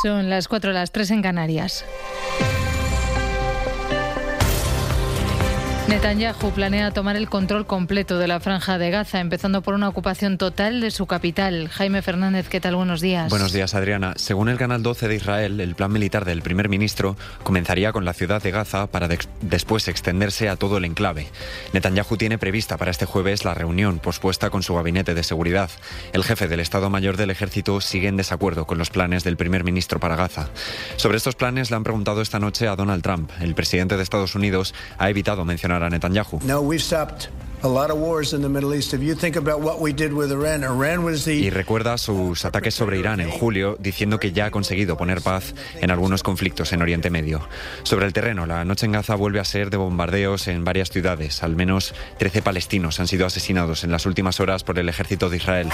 Son las 4, las 3 en Canarias. Netanyahu planea tomar el control completo de la Franja de Gaza, empezando por una ocupación total de su capital. Jaime Fernández, ¿qué tal? Buenos días. Buenos días, Adriana. Según el Canal 12 de Israel, el plan militar del primer ministro comenzaría con la ciudad de Gaza para después extenderse a todo el enclave. Netanyahu tiene prevista para este jueves la reunión pospuesta con su gabinete de seguridad. El jefe del Estado Mayor del Ejército sigue en desacuerdo con los planes del primer ministro para Gaza. Sobre estos planes le han preguntado esta noche a Donald Trump. El presidente de Estados Unidos ha evitado mencionar a Netanyahu. Y recuerda sus ataques sobre Irán en julio, diciendo que ya ha conseguido poner paz en algunos conflictos en Oriente Medio. Sobre el terreno, la noche en Gaza vuelve a ser de bombardeos en varias ciudades. Al menos 13 palestinos han sido asesinados en las últimas horas por el ejército de Israel.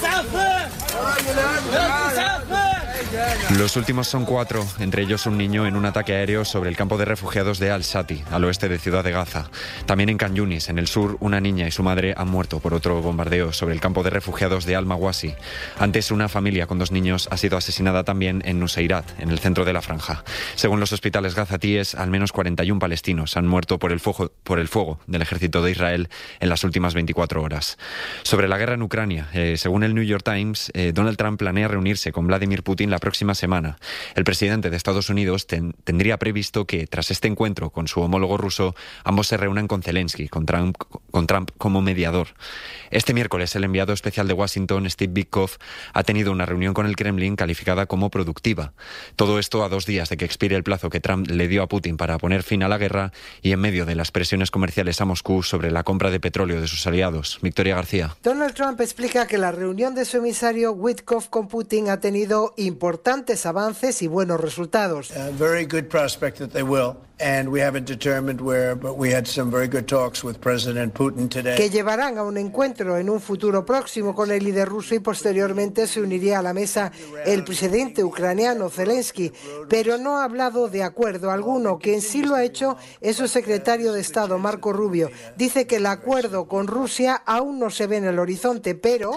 Los últimos son 4, entre ellos un niño en un ataque aéreo sobre el campo de refugiados de Al-Shati, al oeste de Ciudad de Gaza. También en Khan Yunis, en el sur, una niña y su madre han muerto por otro bombardeo sobre el campo de refugiados de Al-Mawasi. Antes, una familia con 2 niños ha sido asesinada también en Nuseirat, en el centro de la franja. Según los hospitales gazatíes, al menos 41 palestinos han muerto por el fuego del ejército de Israel en las últimas 24 horas. Sobre la guerra en Ucrania, según el New York Times, Donald Trump planea reunirse con Vladimir Putin la próxima semana. El presidente de Estados Unidos tendría previsto que, tras este encuentro con su homólogo ruso, ambos se reúnan con Zelensky, con Trump como mediador. Este miércoles, el enviado especial de Washington, Steve Witkoff, ha tenido una reunión con el Kremlin calificada como productiva. Todo esto a 2 días de que expire el plazo que Trump le dio a Putin para poner fin a la guerra y en medio de las presiones comerciales a Moscú sobre la compra de petróleo de sus aliados. Victoria García. Donald Trump explica que la reunión de su emisario Witkoff con Putin ha tenido importantes avances y buenos resultados. Very good prospect that they will. And we haven't determined where, but we had some very good talks with President Putin today. Que llevarán a un encuentro en un futuro próximo con el líder ruso y posteriormente se uniría a la mesa el presidente ucraniano Zelensky, pero no ha hablado de acuerdo alguno. Quien sí lo ha hecho es su secretario de Estado, Marco Rubio. Dice que el acuerdo con Rusia aún no se ve en el horizonte, pero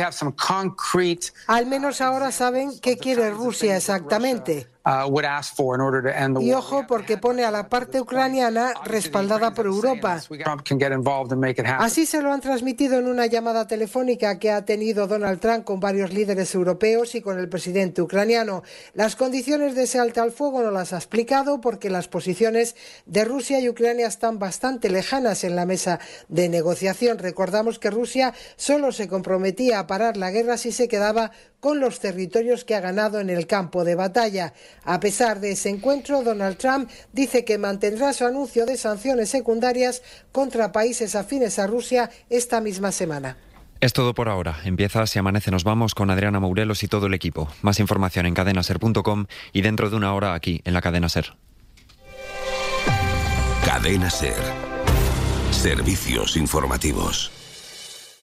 al menos ahora saben qué quiere Rusia exactamente. Y ojo, porque pone a la parte ucraniana respaldada por Europa. Así se lo han transmitido en una llamada telefónica que ha tenido Donald Trump con varios líderes europeos y con el presidente ucraniano. Las condiciones de ese alto al fuego no las ha explicado porque las posiciones de Rusia y Ucrania están bastante lejanas en la mesa de negociación. Recordamos que Rusia solo se comprometía a parar la guerra si se quedaba con los territorios que ha ganado en el campo de batalla. A pesar de ese encuentro, Donald Trump dice que mantendrá su anuncio de sanciones secundarias contra países afines a Rusia esta misma semana. Es todo por ahora. Empieza Si Amanece Nos Vamos con Adriana Mourelos y todo el equipo. Más información en cadenaser.com y dentro de una hora aquí, en la Cadena Ser. Cadena Ser. Servicios informativos.